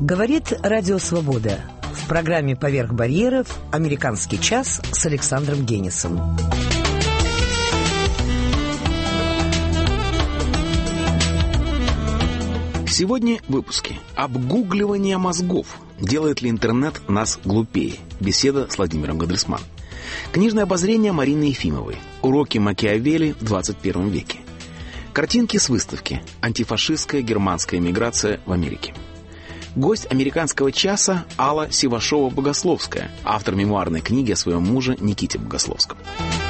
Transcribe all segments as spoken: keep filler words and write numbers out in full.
Говорит Радио Свобода. В программе «Поверх барьеров» «Американский час» с Александром Генисом. Сегодня в выпуске. Обгугливание мозгов. Делает ли интернет нас глупее? Беседа с Владимиром Гандельсманом. Книжное обозрение Марины Ефимовой. Уроки Макиавелли в двадцать первом веке. Картинки с выставки. Антифашистская германская эмиграция в Америке. Гость «Американского часа» Алла Сивашова-Богословская, автор мемуарной книги о своем муже Никите Богословском.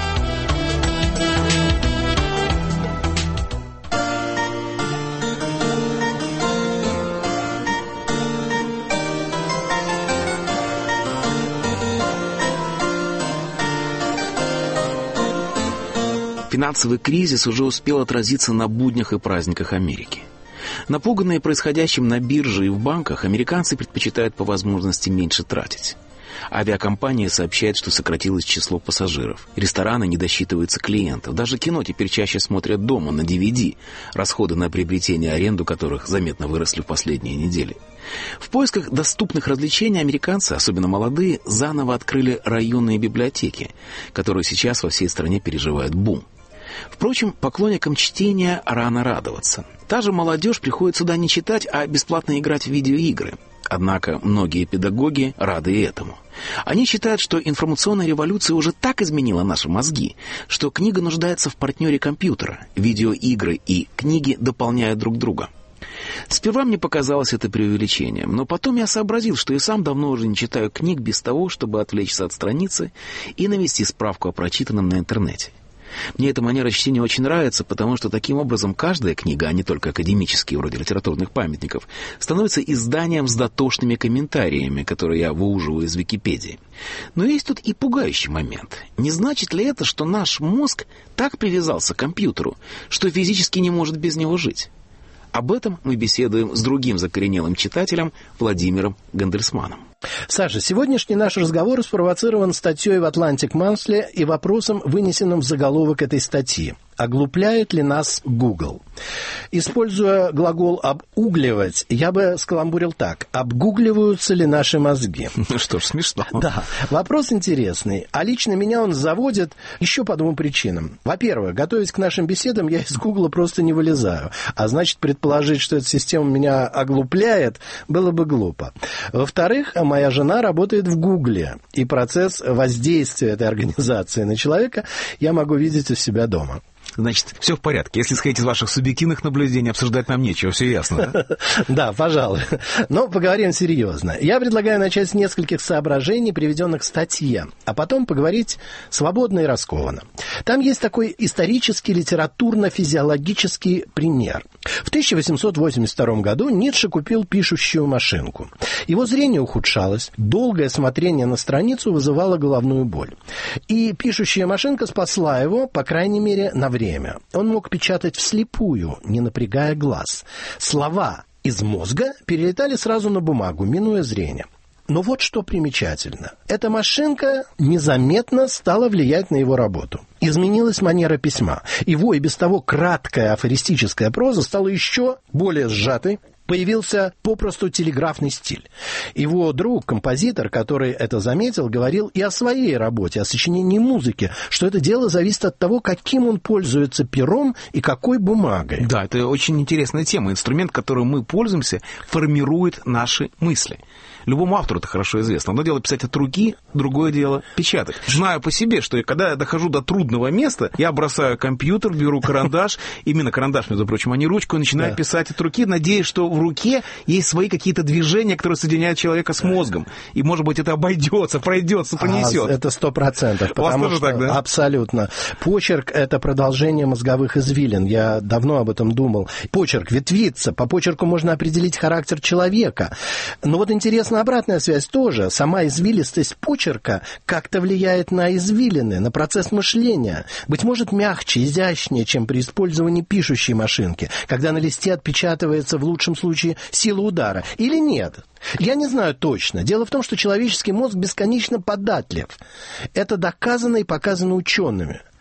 Финансовый кризис уже успел отразиться на буднях и праздниках Америки. Напуганные происходящим на бирже и в банках, американцы предпочитают по возможности меньше тратить. Авиакомпания сообщает, что сократилось число пассажиров. Рестораны не досчитываются клиентов. Даже кино теперь чаще смотрят дома, на ди ви ди, расходы на приобретение и аренду которых заметно выросли в последние недели. В поисках доступных развлечений американцы, особенно молодые, заново открыли районные библиотеки, которые сейчас во всей стране переживают бум. Впрочем, поклонникам чтения рано радоваться. Та же молодежь приходит сюда не читать, а бесплатно играть в видеоигры. Однако многие педагоги рады и этому. Они считают, что информационная революция уже так изменила наши мозги, что книга нуждается в партнере компьютера. Видеоигры и книги дополняют друг друга. Сперва мне показалось это преувеличением, но потом я сообразил, что и сам давно уже не читаю книг без того, чтобы отвлечься от страницы и навести справку о прочитанном на интернете. Мне эта манера чтения очень нравится, потому что таким образом каждая книга, а не только академические, вроде литературных памятников, становится изданием с дотошными комментариями, которые я выуживаю из Википедии. Но есть тут и пугающий момент. Не значит ли это, что наш мозг так привязался к компьютеру, что физически не может без него жить? Об этом мы беседуем с другим закоренелым читателем Владимиром Гандельсманом. Саша, сегодняшний наш разговор спровоцирован статьей в Atlantic Monthly и вопросом, вынесенным в заголовок этой статьи. Оглупляет ли нас Google? Используя глагол «обугливать», я бы скаламбурил так. Обгугливаются ли наши мозги? Ну что ж, смешно. Да, вопрос интересный. А лично меня он заводит еще по двум причинам. Во-первых, готовясь к нашим беседам, я из Гугла просто не вылезаю. А значит, предположить, что эта система меня оглупляет, было бы глупо. Во-вторых, моя жена работает в Гугле, и процесс воздействия этой организации на человека я могу видеть у себя дома. Значит, все в порядке. Если исходить из ваших субъективных наблюдений, обсуждать нам нечего, все ясно, да? Да, пожалуй. Но поговорим серьезно. Я предлагаю начать с нескольких соображений, приведенных в статье, а потом поговорить свободно и раскованно. Там есть такой исторический, литературно-физиологический пример. В тысяча восемьсот восемьдесят втором году Ницше купил пишущую машинку. Его зрение ухудшалось, долгое смотрение на страницу вызывало головную боль. И пишущая машинка спасла его, по крайней мере, на время. Он мог печатать вслепую, не напрягая глаз. Слова из мозга перелетали сразу на бумагу, минуя зрение. Но вот что примечательно. Эта машинка незаметно стала влиять на его работу. Изменилась манера письма. Его и без того краткая афористическая проза стала еще более сжатой. Появился попросту телеграфный стиль. Его друг, композитор, который это заметил, говорил и о своей работе, о сочинении музыки, что это дело зависит от того, каким он пользуется пером и какой бумагой. Да, это очень интересная тема. Инструмент, которым мы пользуемся, формирует наши мысли. Любому автору это хорошо известно. Одно дело писать от руки, другое дело печатать. Знаю по себе, что когда я дохожу до трудного места, я бросаю компьютер, беру карандаш, именно карандаш, между прочим, а не ручку, и начинаю да. писать от руки, надеясь, что в руке есть свои какие-то движения, которые соединяют человека с мозгом. И, может быть, это обойдется, пройдется, пронесет. А, это сто процентов. У вас тоже что, так, да? Абсолютно. Почерк — это продолжение мозговых извилин. Я давно об этом думал. Почерк ветвится. По почерку можно определить характер человека. Но вот интересно, обратная связь тоже. Сама извилистость почерка как-то влияет на извилины, на процесс мышления. Быть может, мягче, изящнее, чем при использовании пишущей машинки, когда на листе отпечатывается в лучшем случае сила удара. Или нет? Я не знаю точно. Дело в том, что человеческий мозг бесконечно податлив. Это доказано и показано учеными.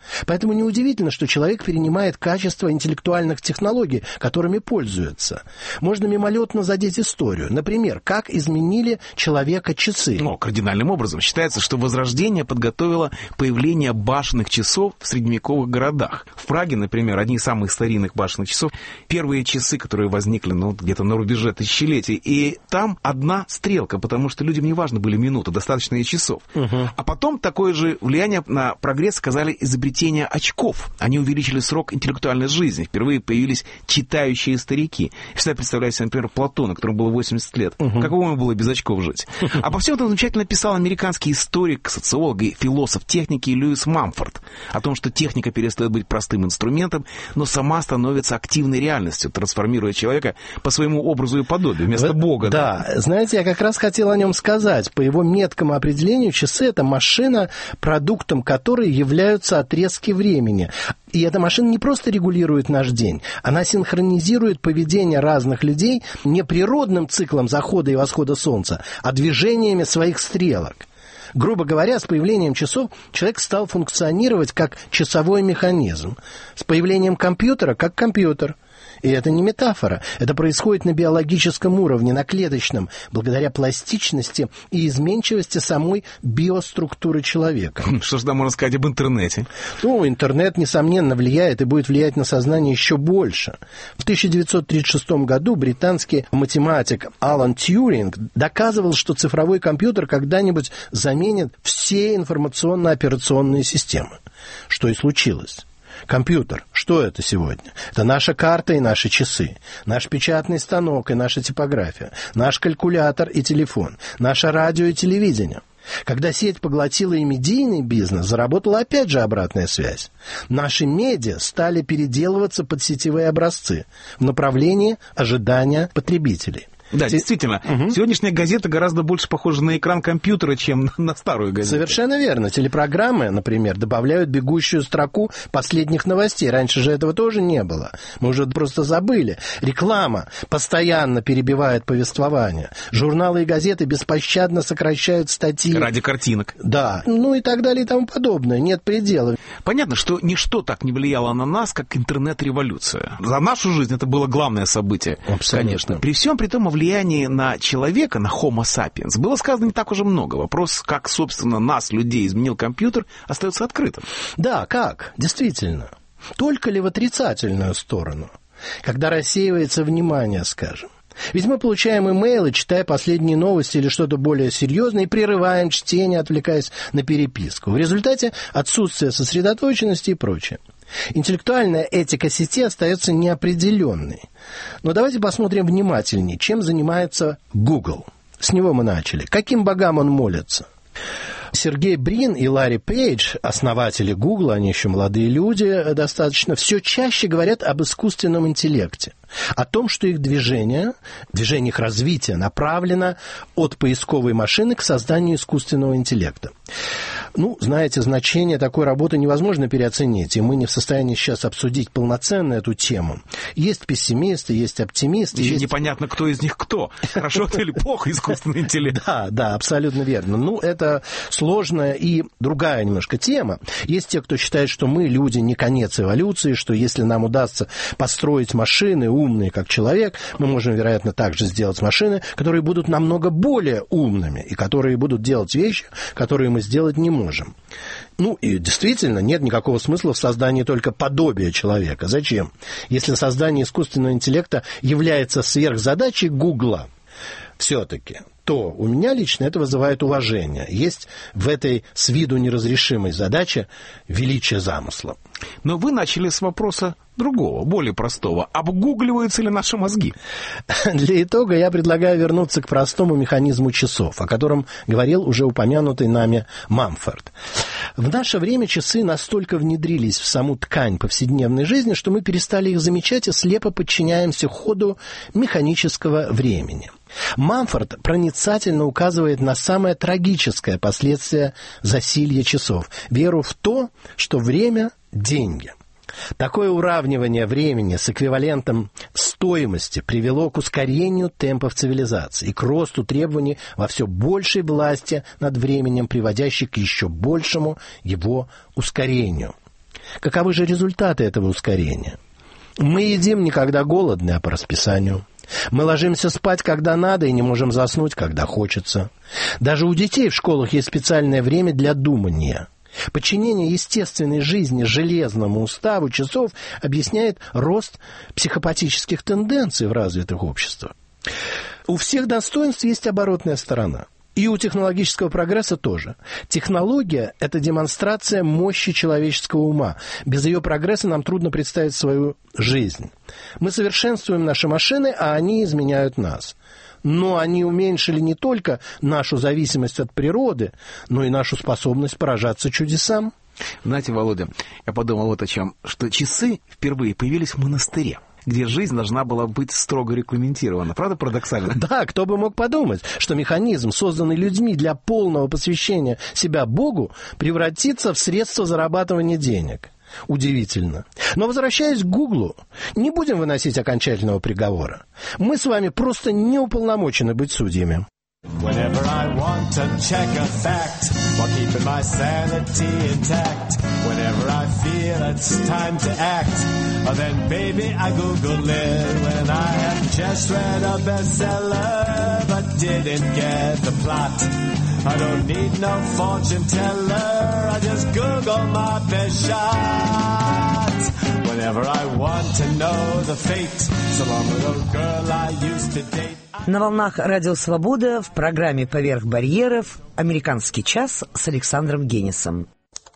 Поэтому неудивительно, что человек перенимает качество интеллектуальных технологий, которыми пользуется. Можно мимолетно задеть историю. Например, как изменили человека часы. Ну, кардинальным образом. Считается, что Возрождение подготовило появление башенных часов в средневековых городах. В Праге, например, одни из самых старинных башенных часов, первые часы, которые возникли ну, где-то на рубеже тысячелетий, и там одна стрелка, потому что людям не важно были минуты, достаточно и часов. Угу. А потом такое же влияние на прогресс сказали изобретение очков. Они увеличили срок интеллектуальной жизни. Впервые появились читающие старики. Всегда представляю себе, например, Платона, которому было восемьдесят лет. Угу. Каково ему было без очков жить? А по всем этом замечательно писал американский историк, социолог и философ техники Льюис Мамфорд о том, что техника перестает быть простым инструментом, но сама становится активной реальностью, трансформируя человека по своему образу и подобию, вместо Вы... Бога. Да. да, знаете, я как раз хотел о нем сказать. По его меткому определению, часы — это машина, продуктом которой являются отрезки времени. И эта машина не просто регулирует наш день, она синхронизирует поведение разных людей не природным циклом захода и восхода солнца, а движениями своих стрелок. Грубо говоря, с появлением часов человек стал функционировать как часовой механизм. С появлением компьютера как компьютер. И это не метафора. Это происходит на биологическом уровне, на клеточном, благодаря пластичности и изменчивости самой биоструктуры человека. Что же там можно сказать об интернете? Ну, интернет, несомненно, влияет и будет влиять на сознание еще больше. В тысяча девятьсот тридцать шестом году британский математик Алан Тьюринг доказывал, что цифровой компьютер когда-нибудь заменит все информационно-операционные системы. Что и случилось. Компьютер. Что это сегодня? Это наша карта и наши часы, наш печатный станок и наша типография, наш калькулятор и телефон, наше радио и телевидение. Когда сеть поглотила и медийный бизнес, заработала опять же обратная связь. Наши медиа стали переделываться под сетевые образцы в направлении ожидания потребителей. Да, действительно. Угу. Сегодняшняя газета гораздо больше похожа на экран компьютера, чем на старую газету. Совершенно верно. Телепрограммы, например, добавляют бегущую строку последних новостей. Раньше же этого тоже не было. Мы уже просто забыли. Реклама постоянно перебивает повествование. Журналы и газеты беспощадно сокращают статьи. Ради картинок. Да. Ну и так далее и тому подобное. Нет предела. Понятно, что ничто так не влияло на нас, как интернет-революция. За нашу жизнь это было главное событие. Абсолютно. Конечно. При всем при том, влияние на человека, на Homo sapiens, было сказано не так уже много. Вопрос, как, собственно, нас, людей, изменил компьютер, остается открытым. Да, как? Действительно. Только ли в отрицательную сторону? Когда рассеивается внимание, скажем. Ведь мы получаем имейлы, читая последние новости или что-то более серьезное, и прерываем чтение, отвлекаясь на переписку. В результате отсутствие сосредоточенности и прочее. Интеллектуальная этика сети остается неопределенной. Но давайте посмотрим внимательнее, чем занимается Google. С него мы начали. Каким богам он молится? Сергей Брин и Ларри Пейдж, основатели Google, они еще молодые люди достаточно, все чаще говорят об искусственном интеллекте. О том, что их движение, движение их развития направлено от поисковой машины к созданию искусственного интеллекта. Ну, знаете, значение такой работы невозможно переоценить, и мы не в состоянии сейчас обсудить полноценно эту тему. Есть пессимисты, есть оптимисты. И есть... непонятно, кто из них кто. Хорошо или плохо искусственный интеллект. Да, да, абсолютно верно. Ну, это сложная и другая немножко тема. Есть те, кто считает, что мы, люди, не конец эволюции, что если нам удастся построить машины умные, как человек, мы можем, вероятно, также сделать машины, которые будут намного более умными и которые будут делать вещи, которые мы сделать не можем. Ну, и действительно, нет никакого смысла в создании только подобия человека. Зачем? Если создание искусственного интеллекта является сверхзадачей Гугла, все-таки, то у меня лично это вызывает уважение. Есть в этой с виду неразрешимой задаче величие замысла. Но вы начали с вопроса другого, более простого. Обгугливаются ли наши мозги? Для итога я предлагаю вернуться к простому механизму часов, о котором говорил уже упомянутый нами Мамфорд. В наше время часы настолько внедрились в саму ткань повседневной жизни, что мы перестали их замечать и слепо подчиняемся ходу механического времени. Мамфорд проницательно указывает на самое трагическое последствие засилья часов – веру в то, что время – деньги. Такое уравнивание времени с эквивалентом стоимости привело к ускорению темпов цивилизации и к росту требований во все большей власти над временем, приводящей к еще большему его ускорению. Каковы же результаты этого ускорения? Мы едим не когда голодны, а по расписанию. Мы ложимся спать, когда надо, и не можем заснуть, когда хочется. Даже у детей в школах есть специальное время для думания. Подчинение естественной жизни железному уставу часов объясняет рост психопатических тенденций в развитых обществах. У всех достоинств есть оборотная сторона. И у технологического прогресса тоже. Технология – это демонстрация мощи человеческого ума. Без ее прогресса нам трудно представить свою жизнь. Мы совершенствуем наши машины, а они изменяют нас. Но они уменьшили не только нашу зависимость от природы, но и нашу способность поражаться чудесам. Знаете, Володя, я подумал вот о чем, что часы впервые появились в монастыре, где жизнь должна была быть строго регламентирована. Правда, парадоксально? Да, кто бы мог подумать, что механизм, созданный людьми для полного посвящения себя Богу, превратится в средство зарабатывания денег. Удивительно. Но возвращаясь к Гуглу, не будем выносить окончательного приговора. Мы с вами просто не уполномочены быть судьями. Whenever I want to check a fact, while keeping my sanity intact, whenever I feel it's time to act, then baby I Google it. When I have just read a bestseller, but didn't get the plot, I don't need no fortune teller, I just Google my best shot. Whenever I want to know the fate, so long ago girl I used to date. На волнах Радио Свобода в программе «Поверх барьеров» «Американский час» с Александром Генисом.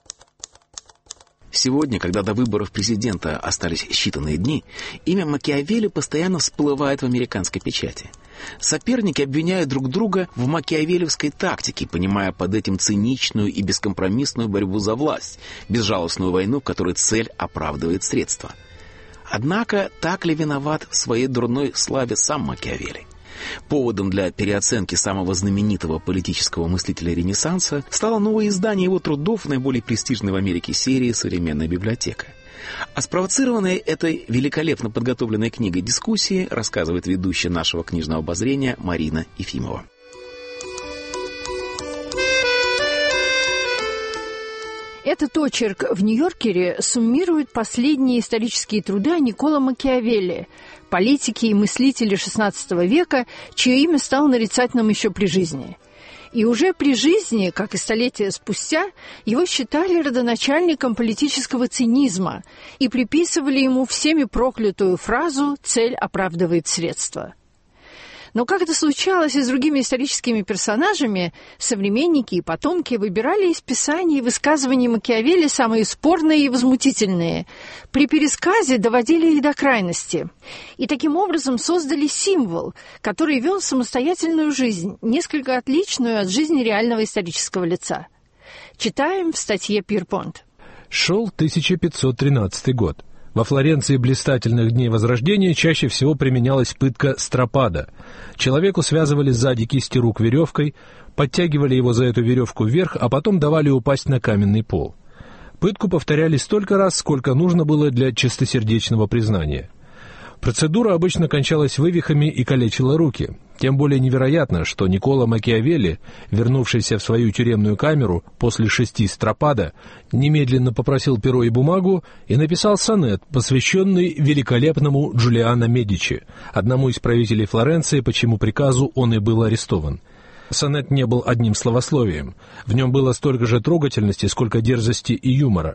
Сегодня, когда до выборов президента остались считанные дни, имя Макиавелли постоянно всплывает в американской печати. Соперники обвиняют друг друга в макиавеллевской тактике, понимая под этим циничную и бескомпромиссную борьбу за власть, безжалостную войну, в которой цель оправдывает средства. Однако, так ли виноват в своей дурной славе сам Макиавелли? Поводом для переоценки самого знаменитого политического мыслителя Ренессанса стало новое издание его трудов в наиболее престижной в Америке серии «Современная библиотека». А спровоцированной этой великолепно подготовленной книгой дискуссии рассказывает ведущая нашего книжного обозрения Марина Ефимова. Этот очерк в «Нью-Йоркере» суммирует последние исторические труды о Никколо Макиавелли, политике и мыслителе шестнадцатого века, чье имя стало нарицательным еще при жизни. И уже при жизни, как и столетия спустя, его считали родоначальником политического цинизма и приписывали ему всеми проклятую фразу «цель оправдывает средства». Но, как это случалось и с другими историческими персонажами, современники и потомки выбирали из писаний и высказываний Макиавелли самые спорные и возмутительные. При пересказе доводили их до крайности. И таким образом создали символ, который вел самостоятельную жизнь, несколько отличную от жизни реального исторического лица. Читаем в статье Пирпонт. Шел тысяча пятьсот тринадцатый год. Во Флоренции блистательных дней Возрождения чаще всего применялась пытка стропада. Человеку связывали сзади кисти рук веревкой, подтягивали его за эту веревку вверх, а потом давали упасть на каменный пол. Пытку повторяли столько раз, сколько нужно было для чистосердечного признания. Процедура обычно кончалась вывихами и калечила руки. Тем более невероятно, что Никколо Макиавелли, вернувшийся в свою тюремную камеру после шести стропада, немедленно попросил перо и бумагу и написал сонет, посвященный великолепному Джулиано Медичи, одному из правителей Флоренции, по чьему приказу он и был арестован. Сонет не был одним словословием. В нем было столько же трогательности, сколько дерзости и юмора.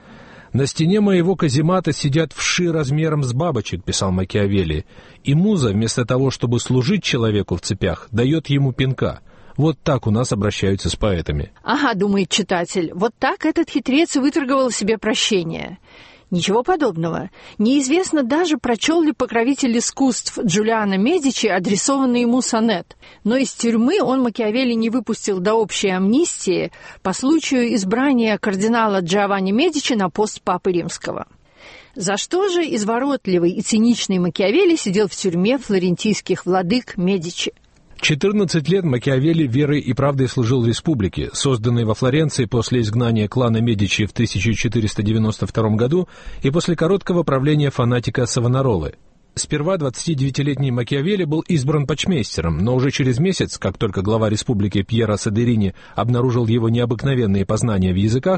«На стене моего каземата сидят вши размером с бабочек», — писал Макиавелли, «и муза, вместо того, чтобы служить человеку в цепях, дает ему пинка. Вот так у нас обращаются с поэтами». Ага, думает читатель, вот так этот хитрец выторговал себе прощение. Ничего подобного. Неизвестно даже, прочел ли покровитель искусств Джулиано Медичи адресованный ему сонет. Но из тюрьмы он Макиавелли не выпустил до общей амнистии по случаю избрания кардинала Джованни Медичи на пост папы римского. За что же изворотливый и циничный Макиавелли сидел в тюрьме флорентийских владык Медичи? четырнадцать лет Макиавелли верой и правдой служил республике, созданной во Флоренции после изгнания клана Медичи в тысяча четыреста девяносто втором году и после короткого правления фанатика Савонаролы. Сперва двадцатидевятилетний Макиавелли был избран почмейстером, но уже через месяц, как только глава республики Пьеро Содерини обнаружил его необыкновенные познания в языках,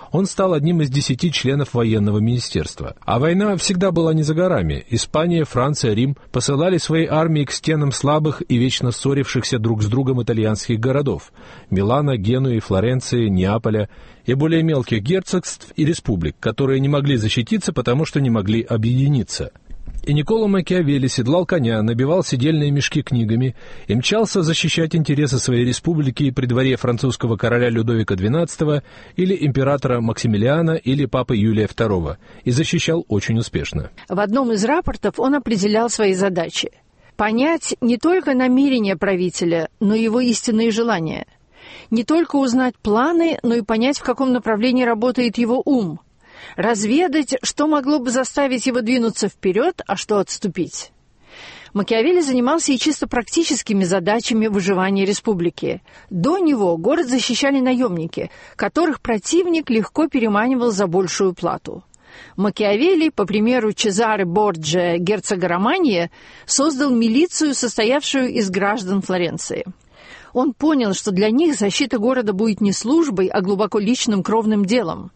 он стал одним из десяти членов военного министерства. А война всегда была не за горами. Испания, Франция, Рим посылали свои армии к стенам слабых и вечно ссорившихся друг с другом итальянских городов – Милана, Генуи, Флоренции, Неаполя и более мелких герцогств и республик, которые не могли защититься, потому что не могли объединиться. И Никколо Макиавелли седлал коня, набивал седельные мешки книгами и мчался защищать интересы своей республики при дворе французского короля Людовика двенадцатого или императора Максимилиана или папы Юлия второго, и защищал очень успешно. В одном из рапортов он определял свои задачи. Понять не только намерения правителя, но и его истинные желания. Не только узнать планы, но и понять, в каком направлении работает его ум. Разведать, что могло бы заставить его двинуться вперед, а что отступить. Макиавелли занимался и чисто практическими задачами выживания республики. До него город защищали наемники, которых противник легко переманивал за большую плату. Макиавелли, по примеру Чезаре Борджиа, герцога Романьи, создал милицию, состоявшую из граждан Флоренции. Он понял, что для них защита города будет не службой, а глубоко личным кровным делом.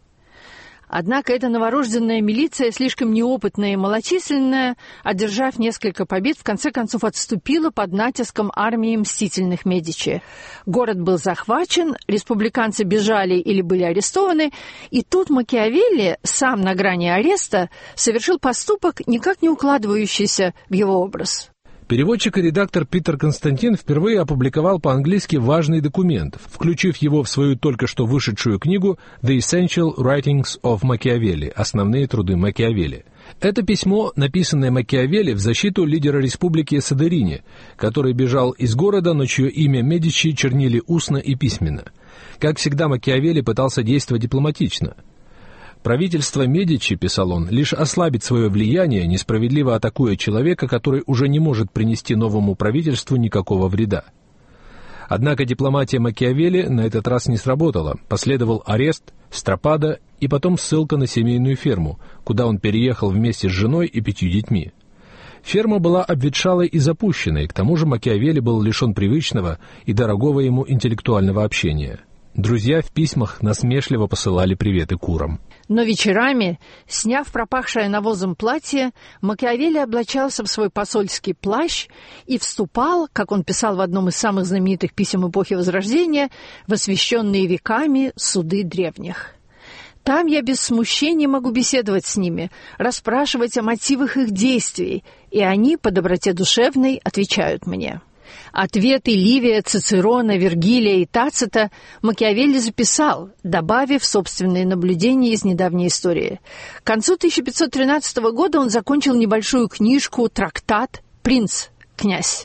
Однако эта новорожденная милиция, слишком неопытная и малочисленная, одержав несколько побед, в конце концов отступила под натиском армии мстительных Медичи. Город был захвачен, республиканцы бежали или были арестованы, и тут Макиавелли, сам на грани ареста, совершил поступок, никак не укладывающийся в его образ. Переводчик и редактор Питер Константин впервые опубликовал по-английски важный документ, включив его в свою только что вышедшую книгу «The Essential Writings of Machiavelli» – «Основные труды Макиавелли». Это письмо, написанное Макиавелли в защиту лидера республики Содерини, который бежал из города, но чье имя Медичи чернили устно и письменно. Как всегда, Макиавелли пытался действовать дипломатично. «Правительство Медичи, — писал он, — лишь ослабит свое влияние, несправедливо атакуя человека, который уже не может принести новому правительству никакого вреда». Однако дипломатия Макиавелли на этот раз не сработала. Последовал арест, стропада и потом ссылка на семейную ферму, куда он переехал вместе с женой и пятью детьми. Ферма была обветшалой и запущенной, к тому же Макиавелли был лишен привычного и дорогого ему интеллектуального общения. Друзья в письмах насмешливо посылали приветы курам. Но вечерами, сняв пропахшее навозом платье, Макиавелли облачался в свой посольский плащ и вступал, как он писал в одном из самых знаменитых писем эпохи Возрождения, в освященные веками суды древних. Там я без смущения могу беседовать с ними, расспрашивать о мотивах их действий, и они, по доброте душевной, отвечают мне. Ответы Ливия, Цицерона, Вергилия и Тацита Макиавелли записал, добавив собственные наблюдения из недавней истории. К концу тысяча пятьсот тринадцатого года он закончил небольшую книжку, трактат «Принц, князь».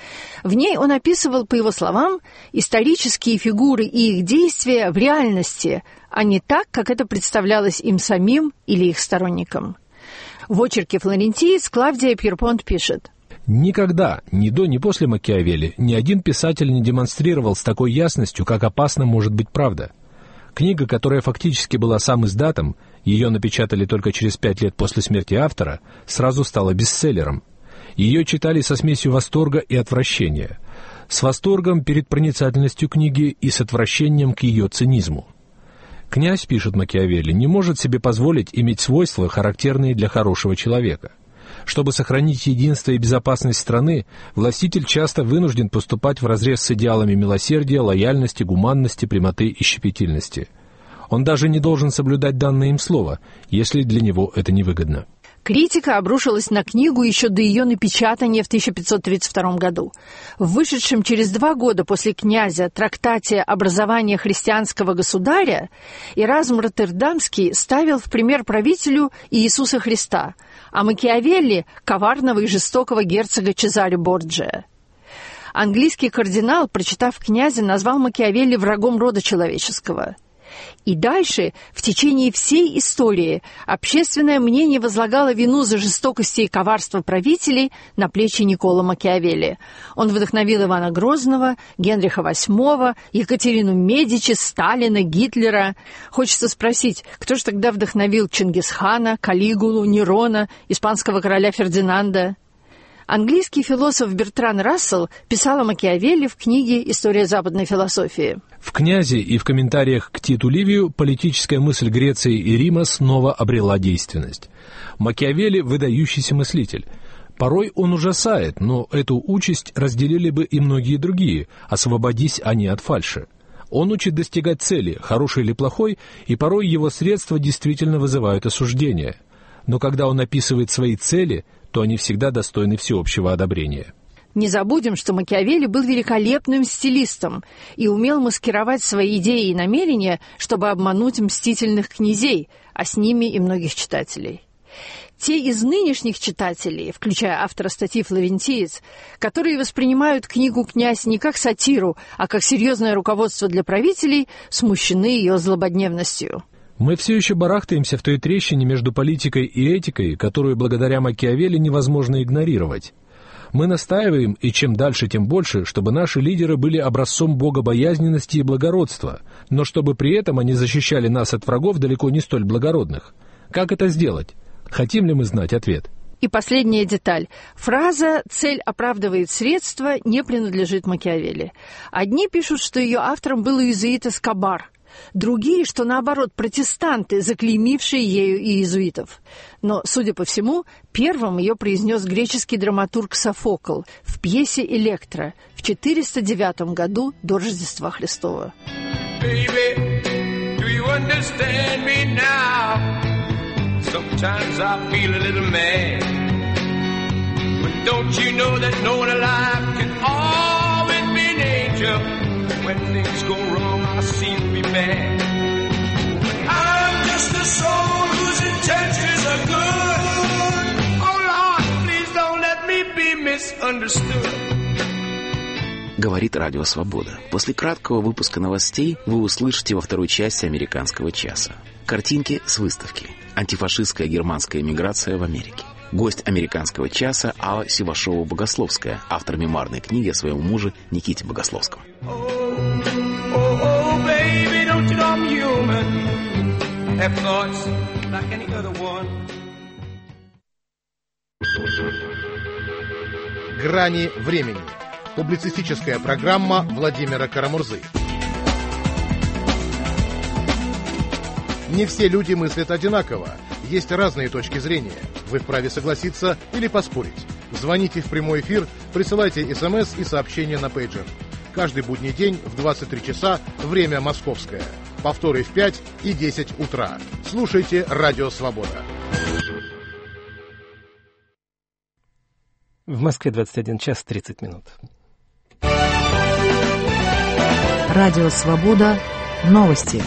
В ней он описывал, по его словам, исторические фигуры и их действия в реальности, а не так, как это представлялось им самим или их сторонникам. В очерке «Флорентиец» Клавдия Пьерпонт пишет: «Никогда, ни до, ни после Макиавелли, ни один писатель не демонстрировал с такой ясностью, как опасна может быть правда. Книга, которая фактически была сам издатом, ее напечатали только через пять лет после смерти автора, сразу стала бестселлером. Ее читали со смесью восторга и отвращения. С восторгом перед проницательностью книги и с отвращением к ее цинизму. Князь, пишет Макиавелли, не может себе позволить иметь свойства, характерные для хорошего человека. Чтобы сохранить единство и безопасность страны, властитель часто вынужден поступать вразрез с идеалами милосердия, лояльности, гуманности, прямоты и щепетильности. Он даже не должен соблюдать данное им слово, если для него это невыгодно». Критика обрушилась на книгу еще до ее напечатания в тысяча пятьсот тридцать втором году. В вышедшем через два года после «Князя» трактате «Образование христианского государя» Эразм Роттердамский ставил в пример правителю Иисуса Христа, а Макиавелли — коварного и жестокого герцога Чезаре Борджиа. Английский кардинал, прочитав «Князя», назвал Макиавелли врагом рода человеческого. И дальше, в течение всей истории, общественное мнение возлагало вину за жестокости и коварство правителей на плечи Никколо Макиавелли. Он вдохновил Ивана Грозного, Генриха восьмого, Екатерину Медичи, Сталина, Гитлера. Хочется спросить, кто же тогда вдохновил Чингисхана, Калигулу, Нерона, испанского короля Фердинанда? Английский философ Бертран Рассел писал о Макиавелли в книге «История западной философии». В «Князе» и в комментариях к Титу Ливию политическая мысль Греции и Рима снова обрела действенность. Макиавелли – выдающийся мыслитель. Порой он ужасает, но эту участь разделили бы и многие другие, освободись они от фальши. Он учит достигать цели, хорошей или плохой, и порой его средства действительно вызывают осуждение. Но когда он описывает свои цели, то они всегда достойны всеобщего одобрения. Не забудем, что Макиавелли был великолепным стилистом и умел маскировать свои идеи и намерения, чтобы обмануть мстительных князей, а с ними и многих читателей. Те из нынешних читателей, включая автора статьи «Флорентиец», которые воспринимают книгу «Князь» не как сатиру, а как серьезное руководство для правителей, смущены ее злободневностью. Мы все еще барахтаемся в той трещине между политикой и этикой, которую благодаря Макиавелли невозможно игнорировать. Мы настаиваем, и чем дальше, тем больше, чтобы наши лидеры были образцом богобоязненности и благородства, но чтобы при этом они защищали нас от врагов далеко не столь благородных. Как это сделать? Хотим ли мы знать ответ? И последняя деталь. Фраза «цель оправдывает средства» не принадлежит Макиавелли. Одни пишут, что ее автором был иезуит Эскобар, другие, что наоборот, протестанты, заклеймившие ею иезуитов. Но, судя по всему, первым ее произнес греческий драматург Софокл в пьесе «Электра» в четыреста девятом году до Рождества Христова. Baby, do you understand me now? Sometimes I feel a little mad, but don't you know that no one alive can always be an angel? When things go wrong, I seem to be bad. I'm just a soul whose intentions are good. Oh Lord, please don't let me be misunderstood. Говорит Радио Свобода. После краткого выпуска новостей вы услышите во второй части «Американского часа». Картинки с выставки. Антифашистская германская эмиграция в Америке. Гость «Американского часа» Алла Сивашова-Богословская, автор мемуарной книги о своем муже Никите Богословском. «Грани времени». Публицистическая программа Владимира Карамурзы. Не все люди мыслят одинаково. Есть разные точки зрения. Вы вправе согласиться или поспорить. Звоните в прямой эфир, присылайте смс и сообщения на пейджер. Каждый будний день в двадцать три часа, время московское. Повторы в пять и десять утра. Слушайте Радио Свобода. В Москве двадцать один час тридцать минут. Радио Свобода. Новости.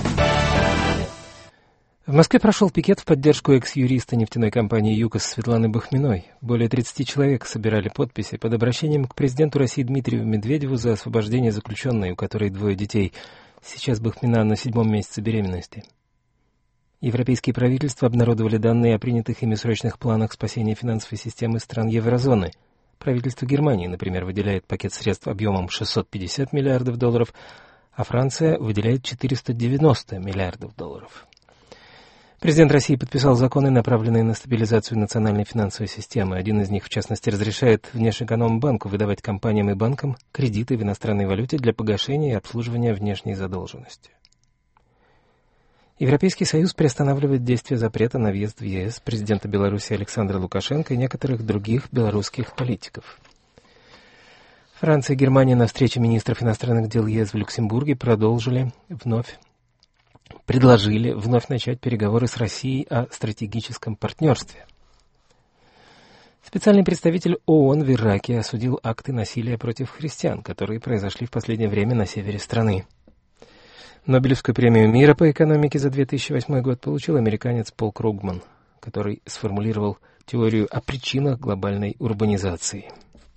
В Москве прошел пикет в поддержку экс-юриста нефтяной компании «ЮКОС» Светланы Бахминой. Более тридцати человек собирали подписи под обращением к президенту России Дмитрию Медведеву за освобождение заключенной, у которой двое детей. Сейчас Бахмина на седьмом месяце беременности. Европейские правительства обнародовали данные о принятых ими срочных планах спасения финансовой системы стран еврозоны. Правительство Германии, например, выделяет пакет средств объемом шестьсот пятьдесят миллиардов долларов, а Франция выделяет четыреста девяносто миллиардов долларов. Президент России подписал законы, направленные на стабилизацию национальной финансовой системы. Один из них, в частности, разрешает Внешэкономбанку выдавать компаниям и банкам кредиты в иностранной валюте для погашения и обслуживания внешней задолженности. Европейский Союз приостанавливает действие запрета на въезд в ЕС президента Беларуси Александра Лукашенко и некоторых других белорусских политиков. Франция и Германия на встрече министров иностранных дел ЕС в Люксембурге продолжили вновь предложили вновь начать переговоры с Россией о стратегическом партнерстве. Специальный представитель ООН в Ираке осудил акты насилия против христиан, которые произошли в последнее время на севере страны. Нобелевскую премию мира по экономике за две тысячи восьмой год получил американец Пол Кругман, который сформулировал теорию о причинах глобальной урбанизации.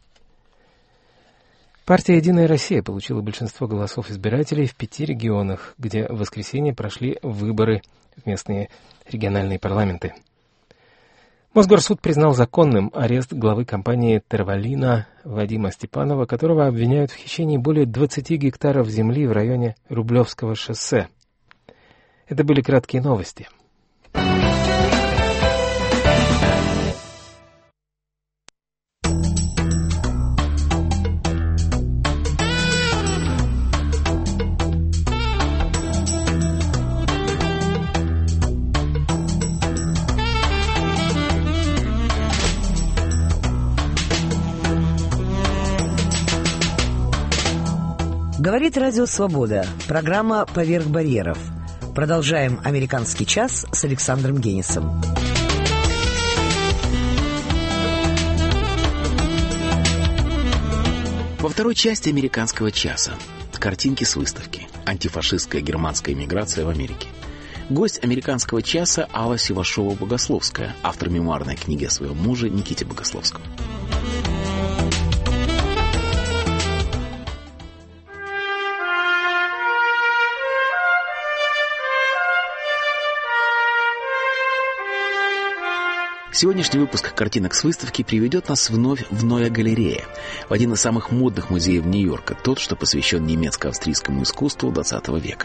Партия «Единая Россия» получила большинство голосов избирателей в пяти регионах, где в воскресенье прошли выборы в местные региональные парламенты. Мосгорсуд признал законным арест главы компании «Тервалина» Вадима Степанова, которого обвиняют в хищении более двадцати гектаров земли в районе Рублевского шоссе. Это были краткие новости. Говорит Радио Свобода. Программа «Поверх барьеров». Продолжаем «Американский час» с Александром Генисом. Во второй части «Американского часа» картинки с выставки «Антифашистская германская эмиграция в Америке». Гость «Американского часа» Алла Севашова-Богословская, автор мемуарной книги о своем муже Никите Богословском. Сегодняшний выпуск картинок с выставки приведет нас вновь в Неue Галерея, в один из самых модных музеев Нью-Йорка, тот, что посвящен немецко-австрийскому искусству двадцатого века.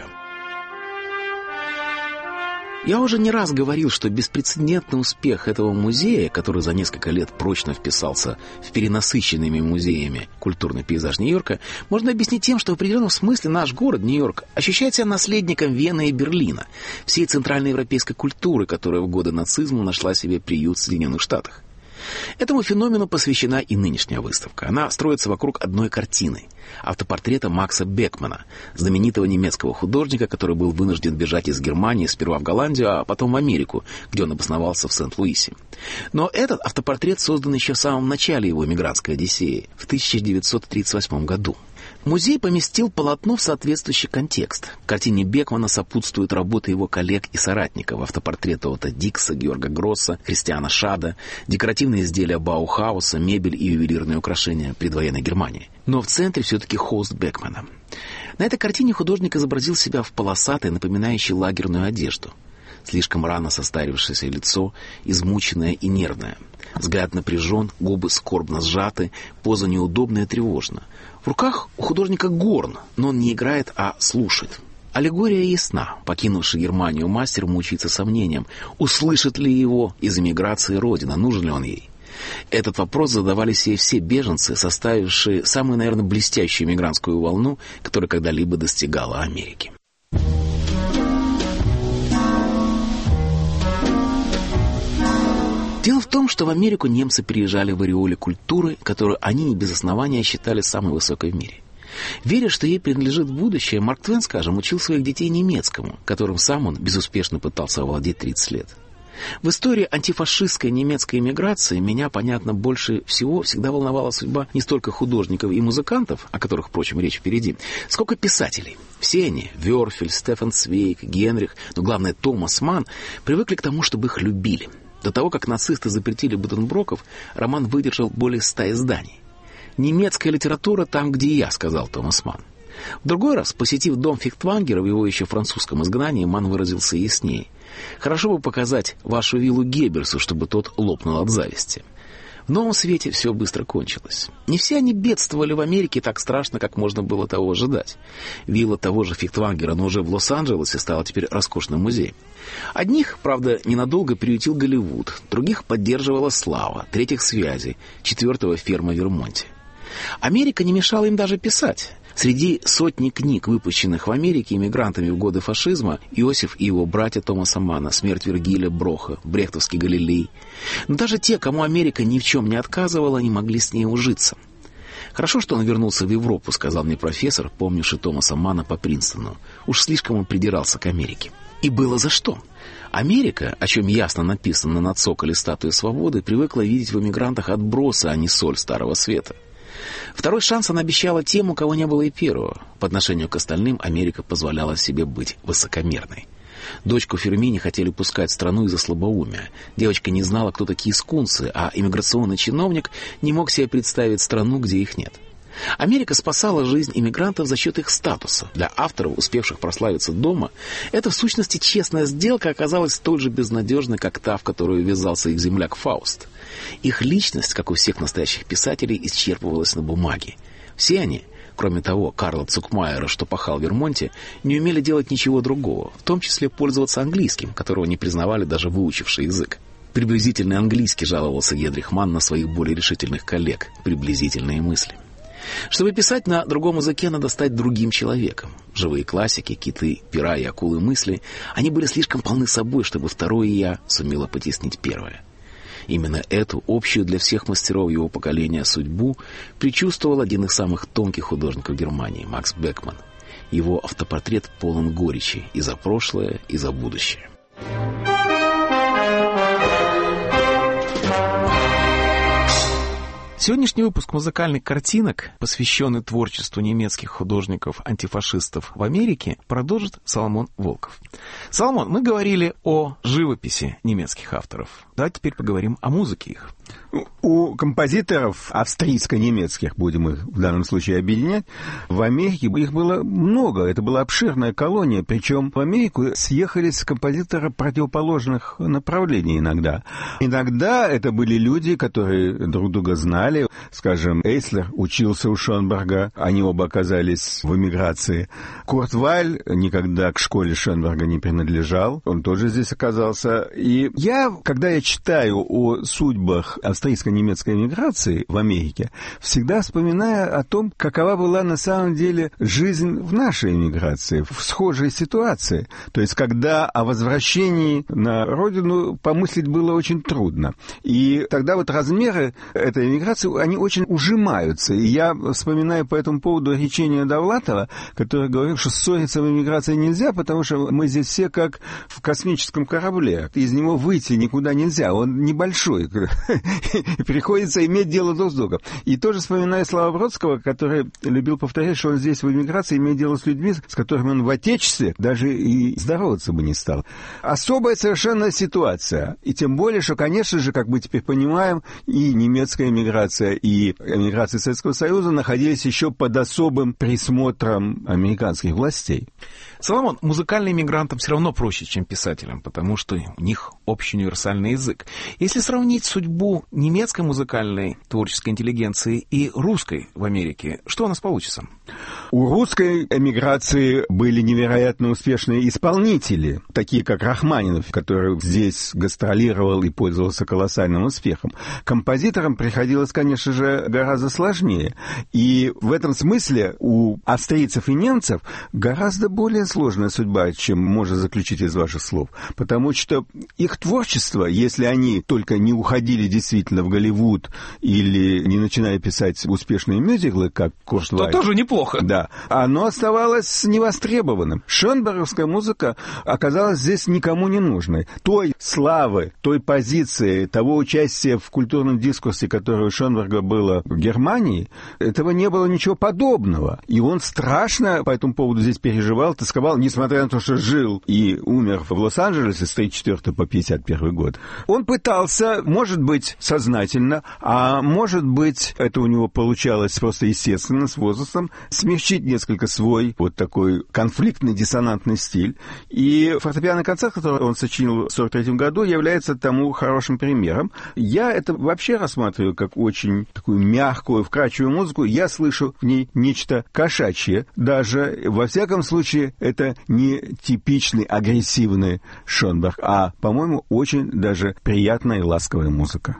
Я уже не раз говорил, что беспрецедентный успех этого музея, который за несколько лет прочно вписался в перенасыщенными музеями культурный пейзаж Нью-Йорка, можно объяснить тем, что в определенном смысле наш город, Нью-Йорк, ощущает себя наследником Вены и Берлина, всей центральноевропейской культуры, которая в годы нацизма нашла себе приют в Соединенных Штатах. Этому феномену посвящена и нынешняя выставка. Она строится вокруг одной картины – автопортрета Макса Бекмана, знаменитого немецкого художника, который был вынужден бежать из Германии сперва в Голландию, а потом в Америку, где он обосновался в Сент-Луисе. Но этот автопортрет создан еще в самом начале его эмигрантской одиссеи, в тысяча девятьсот тридцать восьмом году. Музей поместил полотно в соответствующий контекст. Картине Бекмана сопутствуют работы его коллег и соратников: автопортреты Отто Дикса, Георга Гросса, Христиана Шада, декоративные изделия Баухауса, мебель и ювелирные украшения предвоенной Германии. Но в центре все-таки холст Бекмана. На этой картине художник изобразил себя в полосатой, напоминающей лагерную одежду. Слишком рано состарившееся лицо, измученное и нервное. Взгляд напряжен, губы скорбно сжаты, поза неудобная и тревожна. В руках у художника горн, но он не играет, а слушает. Аллегория ясна. Покинувший Германию мастер мучается сомнением, услышит ли его из эмиграции родина, нужен ли он ей. Этот вопрос задавали себе все беженцы, составившие самую, наверное, блестящую эмигрантскую волну, которая когда-либо достигала Америки. Дело в том, что в Америку немцы приезжали в ореоле культуры, которую они не без основания считали самой высокой в мире. Веря, что ей принадлежит будущее, Марк Твен, скажем, учил своих детей немецкому, которым сам он безуспешно пытался овладеть тридцать лет. В истории антифашистской немецкой эмиграции меня, понятно, больше всего всегда волновала судьба не столько художников и музыкантов, о которых, впрочем, речь впереди, сколько писателей. Все они, Вёрфель, Стефан Цвейг, Генрих, но главное Томас Манн, привыкли к тому, чтобы их любили. До того, как нацисты запретили Буденброков, роман выдержал более ста изданий. «Немецкая литература там, где я», — сказал Томас Манн. В другой раз, посетив дом Фихтвангера в его еще французском изгнании, Манн выразился яснее. «Хорошо бы показать вашу виллу Геббельсу, чтобы тот лопнул от зависти». В новом свете все быстро кончилось. Не все они бедствовали в Америке так страшно, как можно было того ожидать. Вилла того же Фихтвангера, но уже в Лос-Анджелесе, стала теперь роскошным музеем. Одних, правда, ненадолго приютил Голливуд, других поддерживала слава, третьих — связи, четвертого — ферма в Вермонте. Америка не мешала им даже писать. Среди сотни книг, выпущенных в Америке иммигрантами в годы фашизма, Иосиф и его братья Томаса Манна, «Смерть Вергилия Броха», «Брехтовский Галилей». Но даже те, кому Америка ни в чем не отказывала, не могли с ней ужиться. «Хорошо, что он вернулся в Европу», — сказал мне профессор, помнивший Томаса Манна по Принстону. Уж слишком он придирался к Америке. И было за что. Америка, о чем ясно написано на цоколе статуи свободы, привыкла видеть в эмигрантах отбросы, а не соль Старого Света. Второй шанс она обещала тем, у кого не было и первого. По отношению к остальным Америка позволяла себе быть высокомерной. Дочку Фермини хотели пускать в страну из-за слабоумия. Девочка не знала, кто такие скунсы, а иммиграционный чиновник не мог себе представить страну, где их нет. Америка спасала жизнь иммигрантов за счет их статуса. Для авторов, успевших прославиться дома, эта в сущности честная сделка оказалась столь же безнадежной, как та, в которую ввязался их земляк Фауст. Их личность, как у всех настоящих писателей, исчерпывалась на бумаге. Все они, кроме того Карла Цукмайера, что пахал в Вермонте, не умели делать ничего другого, в том числе пользоваться английским, которого не признавали даже выучивший язык. Приблизительный английский, жаловался Генрих Манн на своих более решительных коллег. Приблизительные мысли. Чтобы писать на другом языке, надо стать другим человеком. Живые классики, киты, пера и акулы мысли, они были слишком полны собой, чтобы второе «я» сумело потеснить первое. Именно эту общую для всех мастеров его поколения судьбу предчувствовал один из самых тонких художников Германии – Макс Бекман. Его автопортрет полон горечи и за прошлое, и за будущее. Сегодняшний выпуск музыкальных картинок, посвященный творчеству немецких художников-антифашистов в Америке, продолжит Соломон Волков. Соломон, мы говорили о живописи немецких авторов. Давайте теперь поговорим о музыке их. У композиторов австрийско-немецких, будем их в данном случае объединять, в Америке их было много, это была обширная колония, причем в Америку съехались композиторы противоположных направлений иногда. Иногда это были люди, которые друг друга знали, скажем, Эйслер учился у Шонберга, они оба оказались в эмиграции. Курт Вайль никогда к школе Шонберга не принадлежал, он тоже здесь оказался. И я, когда я читаю о судьбах австрийско-немецкой эмиграции в Америке, всегда вспоминаю о том, какова была на самом деле жизнь в нашей эмиграции, в схожей ситуации. То есть, когда о возвращении на родину помыслить было очень трудно. И тогда вот размеры этой эмиграции, они очень ужимаются. И я вспоминаю по этому поводу речение Довлатова, который говорил, что ссориться в эмиграции нельзя, потому что мы здесь все как в космическом корабле. Из него выйти никуда нельзя, он небольшой. И приходится иметь дело друг с другом. И тоже вспоминаю слова Бродского, который любил повторять, что он здесь в эмиграции имеет дело с людьми, с которыми он в Отечестве даже и здороваться бы не стал. Особая совершенно ситуация. И тем более, что, конечно же, как мы теперь понимаем, и немецкая эмиграция, и эмиграция Советского Союза находились еще под особым присмотром американских властей. Соломон, музыкальным мигрантам все равно проще, чем писателям, потому что у них общий универсальный язык. Если сравнить судьбу немецкой музыкальной творческой интеллигенции и русской в Америке, что у нас получится? У русской эмиграции были невероятно успешные исполнители, такие как Рахманинов, который здесь гастролировал и пользовался колоссальным успехом. Композиторам приходилось, конечно же, гораздо сложнее. И в этом смысле у австрийцев и немцев гораздо более сложная судьба, чем можно заключить из ваших слов. Потому что их творчество, если они только не уходили действительно в Голливуд или не начинали писать успешные мюзиклы, как Курт Вайль, то тоже неплохо. Да. Оно оставалось невостребованным. Шонберговская музыка оказалась здесь никому не нужной. Той славы, той позиции, того участия в культурном дискурсе, которое у Шонберга было в Германии, этого не было ничего подобного. И он страшно по этому поводу здесь переживал, тосковал, несмотря на то, что жил и умер в Лос-Анджелесе с тридцать четвёртого по пятьдесят первый год. Он пытался, может быть, сознательно, а может быть, это у него получалось просто естественно, с возрастом, смягчить несколько свой вот такой конфликтный, диссонантный стиль. И фортепианный концерт, который он сочинил в сорок третьем году, является тому хорошим примером. Я это вообще рассматриваю как очень такую мягкую, вкрадчивую музыку. Я слышу в ней нечто кошачье. Даже, во всяком случае, это не типичный агрессивный Шонберг, а, по-моему, очень даже приятная и ласковая музыка.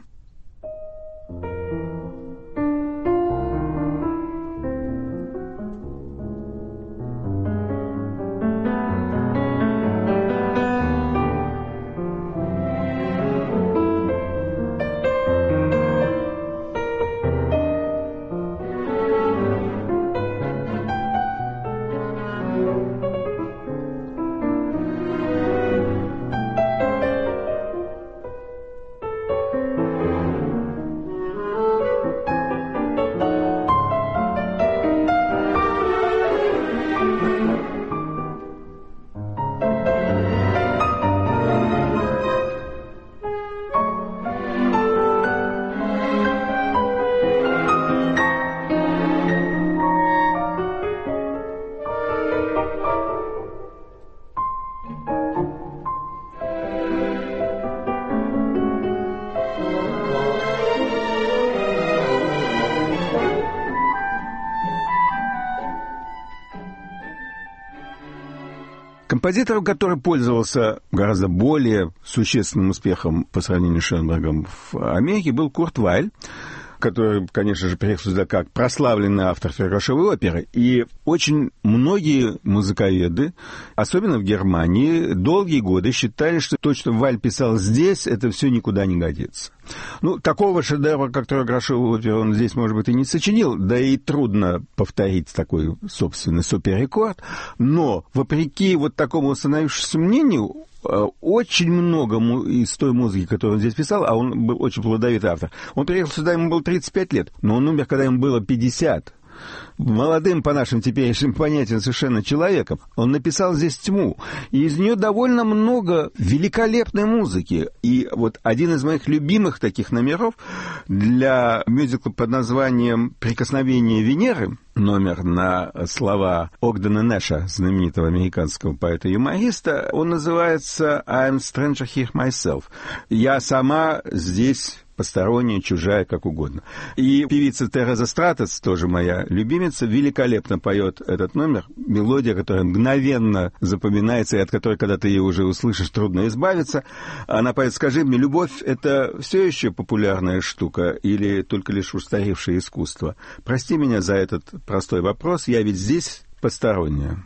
Композитором, который пользовался гораздо более существенным успехом по сравнению с Шонбергом в Америке, был Курт Вайль, который, конечно же, приехал сюда как прославленный автор фергашовой оперы. И очень многие музыковеды, особенно в Германии, долгие годы считали, что то, что Вайль писал здесь, это все никуда не годится. Ну, такого шедевра, как «Трехгрошовую оперу», он здесь, может быть, и не сочинил, да и трудно повторить такой собственный суперрекорд, но, вопреки вот такому установившемуся мнению, очень много из той музыки, которую он здесь писал, а он был очень плодовитый автор, он приехал сюда, ему было тридцать пять лет, но он умер, когда ему было пятьдесят. Молодым, по нашим теперешним понятиям, совершенно человеком. Он написал здесь «Тьму», и из нее довольно много великолепной музыки. И вот один из моих любимых таких номеров для мюзикла под названием «Прикосновение Венеры», номер на слова Огдена Нэша, знаменитого американского поэта-юмориста, он называется «I'm stranger here myself». «Я сама здесь посторонняя, чужая, как угодно». И певица Тереза Стратос, тоже моя любимица, великолепно поет этот номер. Мелодия, которая мгновенно запоминается, и от которой, когда ты ее уже услышишь, трудно избавиться. Она поет: «Скажи мне, любовь — это все еще популярная штука или только лишь устаревшее искусство? Прости меня за этот простой вопрос, я ведь здесь посторонняя».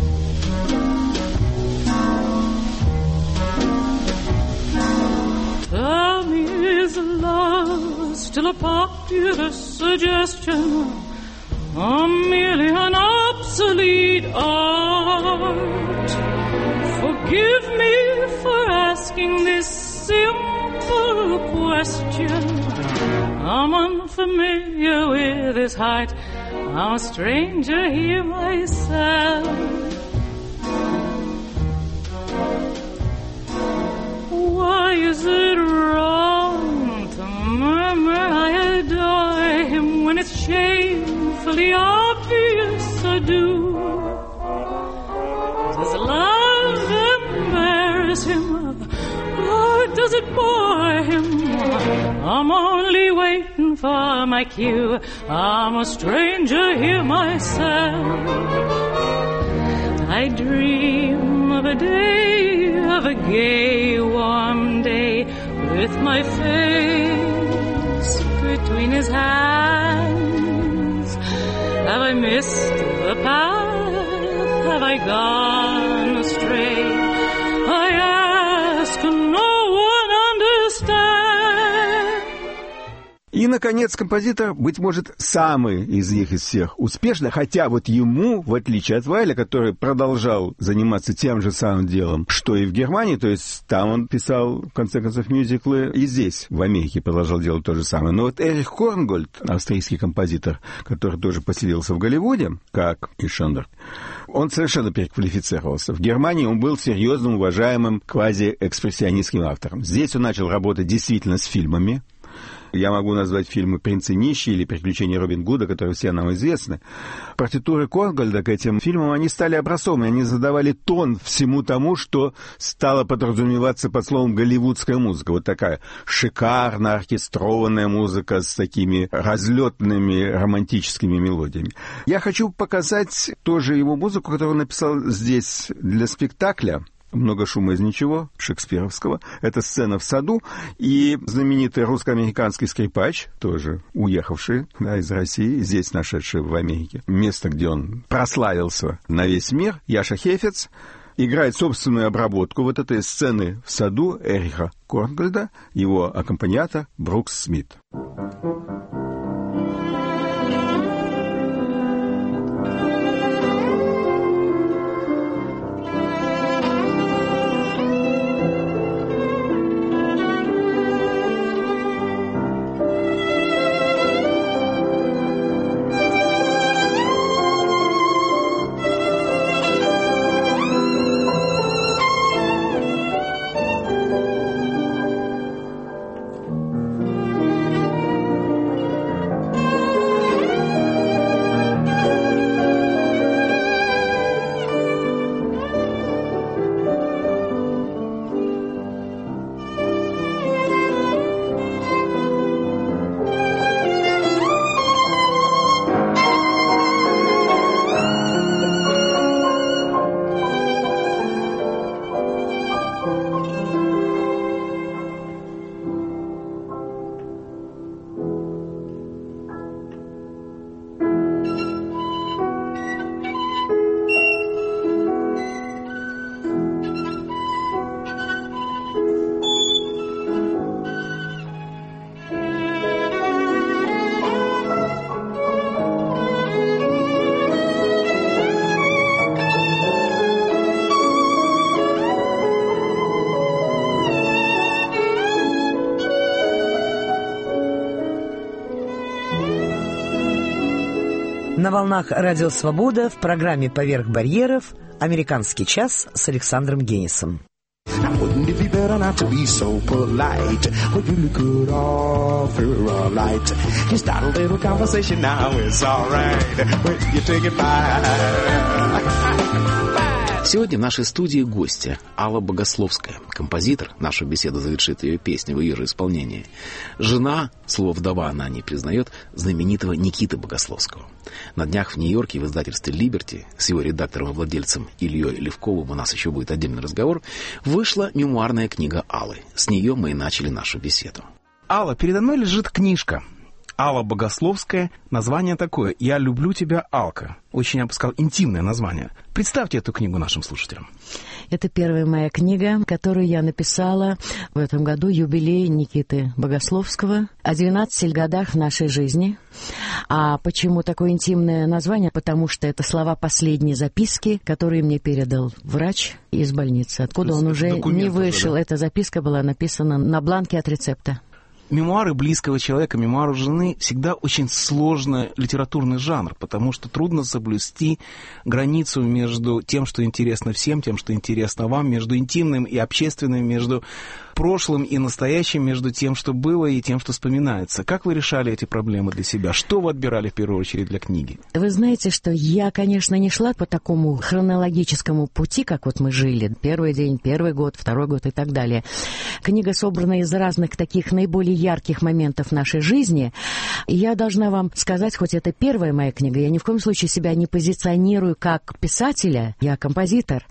Is love still a popular suggestion, or merely an obsolete art? Forgive me for asking this simple question. I'm unfamiliar with this height, I'm a stranger here myself. Why is it wrong to murmur I adore him when it's shamefully obvious I do? Does love embarrass him, or does it bore him? I'm only waiting for my cue, I'm a stranger here myself. I dream of a day, of a gay warm day, with my face between his hands. Have I missed the path? Have I gone astray? I ask, no one understands. И, наконец, композитор, быть может, самый из них из всех успешный, хотя вот ему, в отличие от Вайля, который продолжал заниматься тем же самым делом, что и в Германии, то есть там он писал, в конце концов, мюзиклы, и здесь, в Америке, продолжал делать то же самое. Но вот Эрих Корнгольд, австрийский композитор, который тоже поселился в Голливуде, как и Шонберг, он совершенно переквалифицировался. В Германии он был серьезным, уважаемым квазиэкспрессионистским автором. Здесь он начал работать действительно с фильмами. Я могу назвать фильмы «Принц и нищий» или «Приключения Робин Гуда», которые все нам известны. Партитуры Корнгольда к этим фильмам, они стали образцовыми, они задавали тон всему тому, что стало подразумеваться под словом «голливудская музыка». Вот такая шикарно оркестрованная музыка с такими разлетными романтическими мелодиями. Я хочу показать тоже его музыку, которую он написал здесь для спектакля. «Много шума из ничего» шекспировского. Это сцена в саду. И знаменитый русско-американский скрипач, тоже уехавший, да, из России, здесь нашедший в Америке, место, где он прославился на весь мир, Яша Хефец, играет собственную обработку вот этой сцены в саду Эриха Корнгольда, его аккомпаниатор Брукс Смит. На волнах «Радио Свобода» в программе «Поверх барьеров» «Американский час» с Александром Генисом. Now wouldn't it be better not to be so polite? Well, you could offer a light. Just start a little conversation now, it's alright. When you take it by. Сегодня в нашей студии гостья Алла Богословская, композитор. Нашу беседу завершит ее песня в ее же исполнении. Жена, слово «вдова» она не признает, знаменитого Никиты Богословского. На днях в Нью-Йорке в издательстве «Либерти» с его редактором и владельцем Ильей Левковым, у нас еще будет отдельный разговор, вышла мемуарная книга Аллы. С нее мы и начали нашу беседу. Алла, передо мной лежит книжка. Алла Богословская. Название такое «Я люблю тебя, Алка». Очень, я бы сказал, интимное название. Представьте эту книгу нашим слушателям. Это первая моя книга, которую я написала в этом году, юбилей Никиты Богословского, о двенадцати годах нашей жизни. А почему такое интимное название? Потому что это слова последней записки, которые мне передал врач из больницы, откуда он уже не вышел. Да? Эта записка была написана на бланке от рецепта. Мемуары близкого человека, мемуары жены всегда очень сложный литературный жанр, потому что трудно соблюсти границу между тем, что интересно всем, тем, что интересно вам, между интимным и общественным, между прошлым и настоящим, между тем, что было, и тем, что вспоминается. Как вы решали эти проблемы для себя? Что вы отбирали в первую очередь для книги? Вы знаете, что я, конечно, не шла по такому хронологическому пути, как вот мы жили. Первый день, первый год, второй год и так далее. Книга собрана из разных таких наиболее ярких моментов нашей жизни. И я должна вам сказать, хоть это первая моя книга, я ни в коем случае себя не позиционирую как писателя, я композитор,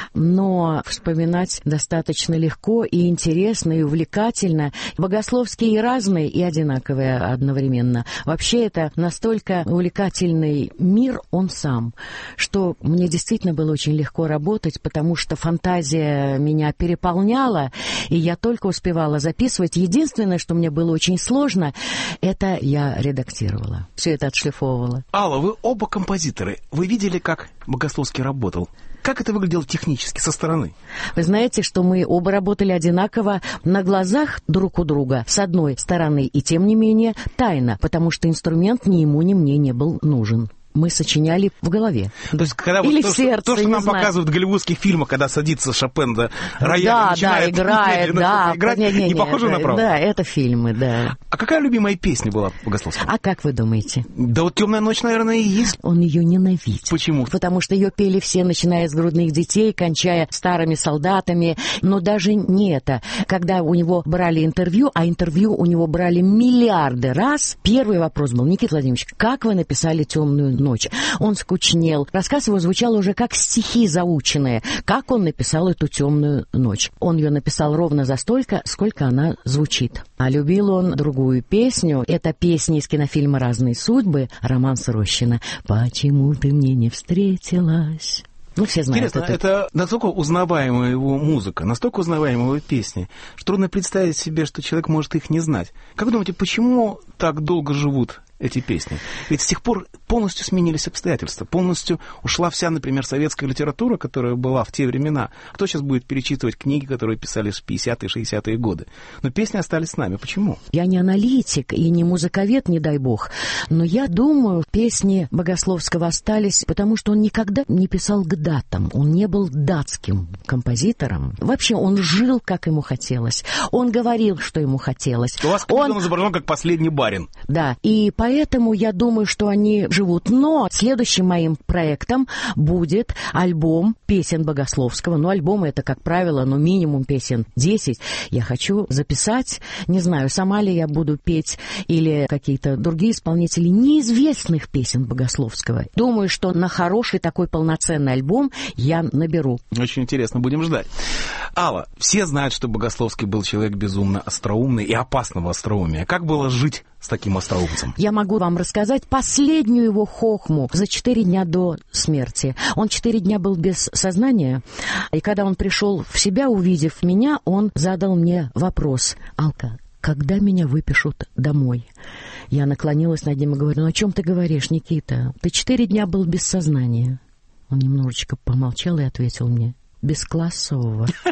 но вспоминать достаточно легко и интересно, и увлекательно. Богословские и разные, и одинаковые одновременно. Вообще это настолько увлекательный мир, он сам, что мне действительно было очень легко работать, потому что фантазия меня переполняла, и я только успевала записывать. Единственное, что мне было очень сложно, это я редактировала. Все это отшлифовывала. Алла, вы оба композиторы. Вы видели, как Богословский работал? Как это выглядело технически со стороны? Вы знаете, что мы оба работали одинаково на глазах друг у друга, с одной стороны, и тем не менее тайно, потому что инструмент ни ему, ни мне не был нужен. Мы сочиняли в голове. То есть, когда Или вот в то, сердце, что, то, что нам знаю. показывают в голливудских фильмах, когда садится Шопен за рояль, да, начинает да, играет, да, играть, не, не, не похоже это, на правду? Да, это фильмы, да. А какая любимая песня была Богословского? А как вы думаете? Да вот «Темная ночь», наверное, и есть. Он ее ненавидит. Почему? Потому что ее пели все, начиная с грудных детей, кончая старыми солдатами. Но даже не это. Когда у него брали интервью, а интервью у него брали миллиарды раз, первый вопрос был: Никита Владимирович, как вы написали «Темную ночь»? Он скучнел. Рассказ его звучал уже как стихи заученные. Как он написал эту «Темную ночь»? Он ее написал ровно за столько, сколько она звучит. А любил он другую песню. Это песня из кинофильма «Разные судьбы», романс Рощина. «Почему ты мне не встретилась?» Ну, все знают. Интересно, это... это настолько узнаваемая его музыка, настолько узнаваемая его песни, что трудно представить себе, что человек может их не знать. Как вы думаете, почему так долго живут эти песни? Ведь с тех пор полностью сменились обстоятельства, полностью ушла вся, например, советская литература, которая была в те времена. Кто сейчас будет перечитывать книги, которые писали в пятидесятые, шестидесятые годы? Но песни остались с нами. Почему? Я не аналитик и не музыковед, не дай бог, но я думаю, песни Богословского остались, потому что он никогда не писал к датам, он не был датским композитором. Вообще он жил, как ему хотелось. Он говорил, что ему хотелось. У вас он изображен как последний барин. Да, и поэтому я думаю, что они живут. Но следующим моим проектом будет альбом песен Богословского. Ну, альбомы это, как правило, ну, минимум песен десять. Я хочу записать, не знаю, сама ли я буду петь или какие-то другие исполнители неизвестных песен Богословского. Думаю, что на хороший такой полноценный альбом я наберу. Очень интересно, будем ждать. Алла, все знают, что Богословский был человек безумно остроумный и опасного остроумия. Как было жить с таким остроумцем? Я могу вам рассказать последнюю его хохму за четыре дня до смерти. Он четыре дня был без сознания, и когда он пришел в себя, увидев меня, он задал мне вопрос: «Алка, когда меня выпишут домой?» Я наклонилась над ним и говорю: «Ну о чем ты говоришь, Никита? Ты четыре дня был без сознания». Он немножечко помолчал и ответил мне: «Без классового».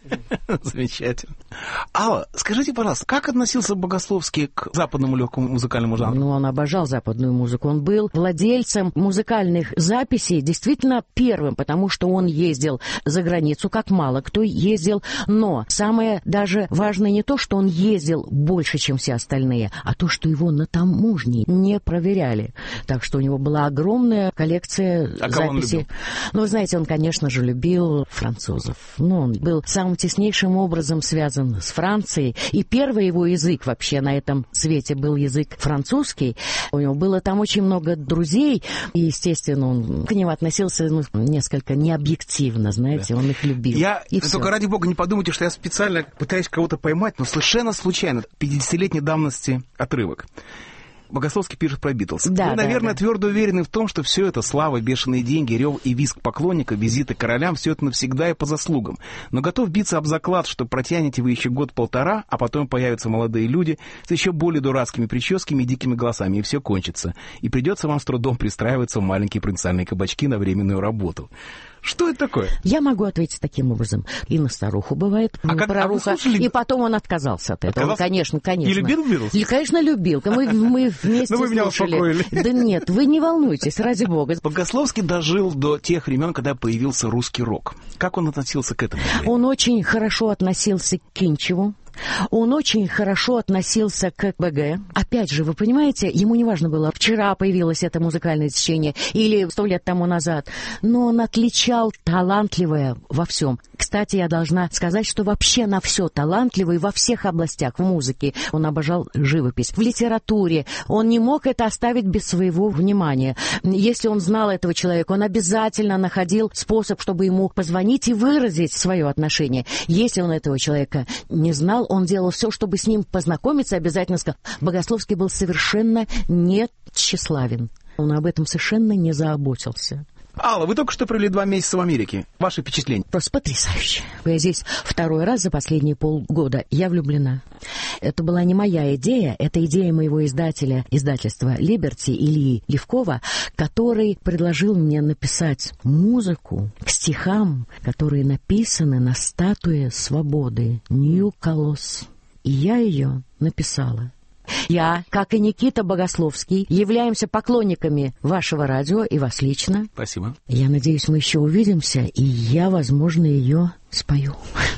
Замечательно. Алла, скажите, пожалуйста, как относился Богословский к западному легкому музыкальному жанру? Ну, он обожал западную музыку. Он был владельцем музыкальных записей, действительно первым, потому что он ездил за границу, как мало кто ездил. Но самое даже важное не то, что он ездил больше, чем все остальные, а то, что его на таможне не проверяли. Так что у него была огромная коллекция а кого записей. Он любил? Ну, вы знаете, он, конечно же, любил французов. Ну, он был самым теснейшим образом связан с Францией. И первый его язык вообще на этом свете был язык французский. У него было там очень много друзей. И, естественно, он к ним относился ну, несколько необъективно, знаете, да. Он их любил. Я, и только все. ради бога, не подумайте, что я специально пытаюсь кого-то поймать, но совершенно случайно. пятидесятилетней давности отрывок. Богословский пишет про Битлз. Да, Вы, да, наверное, да. твердо уверены в том, что все это слава, бешеные деньги, рев и визг поклонника, визиты королям, все это навсегда и по заслугам. Но готов биться об заклад, что протянете вы еще год-полтора, а потом появятся молодые люди с еще более дурацкими прическами и дикими голосами, и все кончится. И придется вам с трудом пристраиваться в маленькие провинциальные кабачки на временную работу. Что это такое? Я могу ответить таким образом. И на старуху бывает а как, проруха. А и потом он отказался от этого. Отказался? Он, конечно, конечно. Не любил Битлз? И, конечно, любил. Мы, мы вместе Но вы меня слушали. успокоили. Да нет, вы не волнуйтесь, ради бога. Богословский дожил до тех времен, когда появился русский рок. Как он относился к этому? Он очень хорошо относился к Кинчеву. Он очень хорошо относился к БГ. Опять же, вы понимаете, ему не важно было, вчера появилось это музыкальное течение или сто лет тому назад, но он отличал талантливое во всем. Кстати, я должна сказать, что вообще на все талантливый во всех областях, в музыке. Он обожал живопись. В литературе он не мог это оставить без своего внимания. Если он знал этого человека, он обязательно находил способ, чтобы ему позвонить и выразить свое отношение. Если он этого человека не знал, он делал все, чтобы с ним познакомиться, обязательно сказал. Богословский был совершенно не тщеславен. Он об этом совершенно не заботился. Алла, вы только что провели два месяца в Америке. Ваши впечатления? Просто потрясающе. Я здесь второй раз за последние полгода. Я влюблена. Это была не моя идея, это идея моего издателя, издательства «Либерти» Ильи Левкова, который предложил мне написать музыку к стихам, которые написаны на статуе свободы Нью-Колосс. И я ее написала. Я, как и Никита Богословский, являемся поклонниками вашего радио и вас лично. Спасибо. Я надеюсь, мы еще увидимся, и я, возможно, ее спою.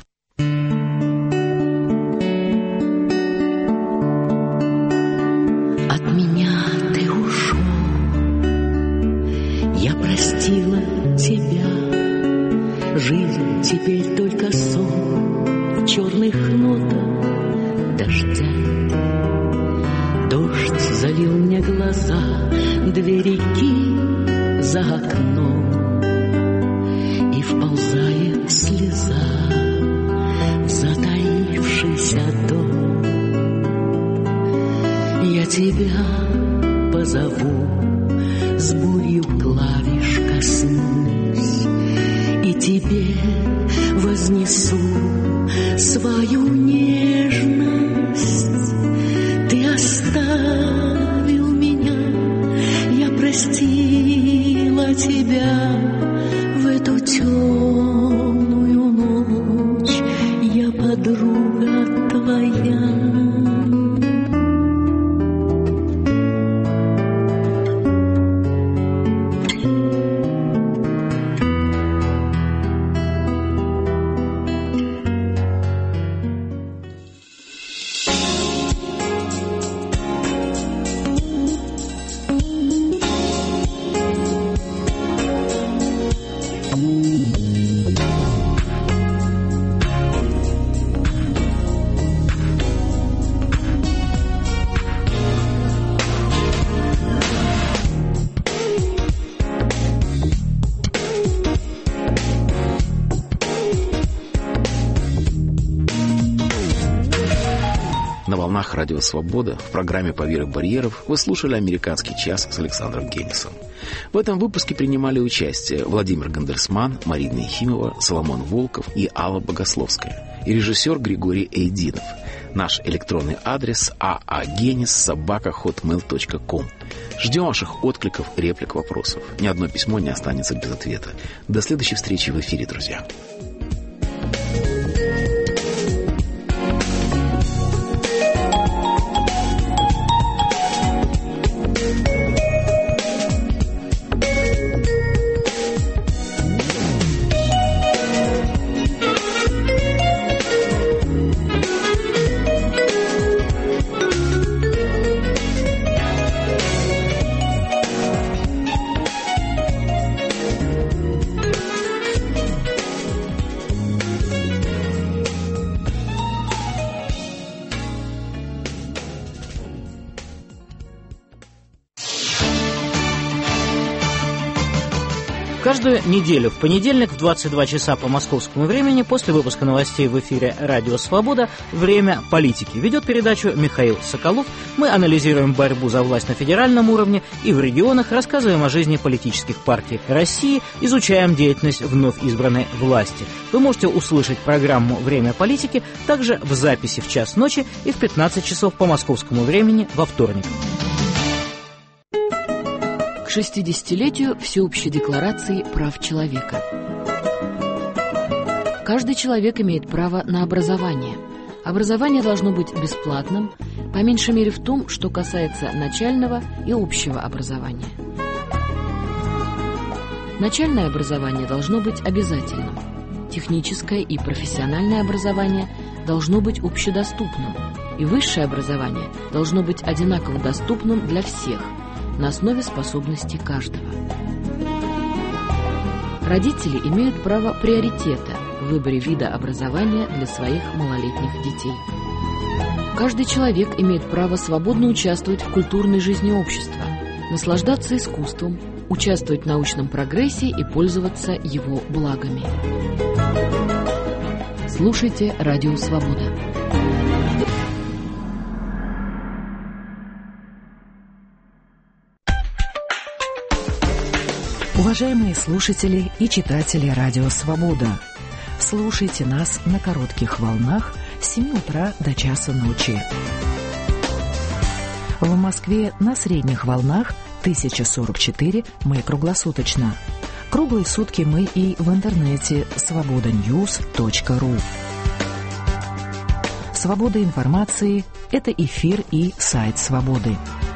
От меня ты ушел, я простила тебя. Жизнь теперь только сон в черных нотах дождя. Дождь залил мне глаза, две реки за окном, и вползает слеза в затаившийся дом. Я тебя позову, с бурью клавиш коснусь, и тебе вознесу свою нежность. Ты оставил меня, я простила тебя в эту темную ночь, я подруга твоя. Радио «Свобода» в программе «Поверх барьеров» вы слушали «Американский час» с Александром Генисом. В этом выпуске принимали участие Владимир Гандельсман, Марина Ефимова, Соломон Волков и Алла Богословская, и режиссер Григорий Эйдинов. Наш электронный адрес aagenis собака хотмейл точка ком. Ждем ваших откликов, реплик, вопросов. Ни одно письмо не останется без ответа. До следующей встречи в эфире, друзья. Каждую неделю в понедельник в двадцать два часа по московскому времени после выпуска новостей в эфире «Радио Свобода» «Время политики». Ведет передачу Михаил Соколов. Мы анализируем борьбу за власть на федеральном уровне и в регионах, рассказываем о жизни политических партий России, изучаем деятельность вновь избранной власти. Вы можете услышать программу «Время политики» также в записи в час ночи и в пятнадцать часов по московскому времени во вторник. К шестидесятилетию Всеобщей декларации прав человека. Каждый человек имеет право на образование. Образование должно быть бесплатным, по меньшей мере в том, что касается начального и общего образования. Начальное образование должно быть обязательным. Техническое и профессиональное образование должно быть общедоступным. И высшее образование должно быть одинаково доступным для всех, на основе способностей каждого. Родители имеют право приоритета в выборе вида образования для своих малолетних детей. Каждый человек имеет право свободно участвовать в культурной жизни общества, наслаждаться искусством, участвовать в научном прогрессе и пользоваться его благами. Слушайте «Радио Свобода». Уважаемые слушатели и читатели «Радио Свобода», слушайте нас на коротких волнах с семи утра до часа ночи. В Москве на средних волнах тысяча сорок четыре, мы круглосуточно. Круглые сутки мы и в интернете свобода ньюс точка ру. Свобода информации – это эфир и сайт «Свободы».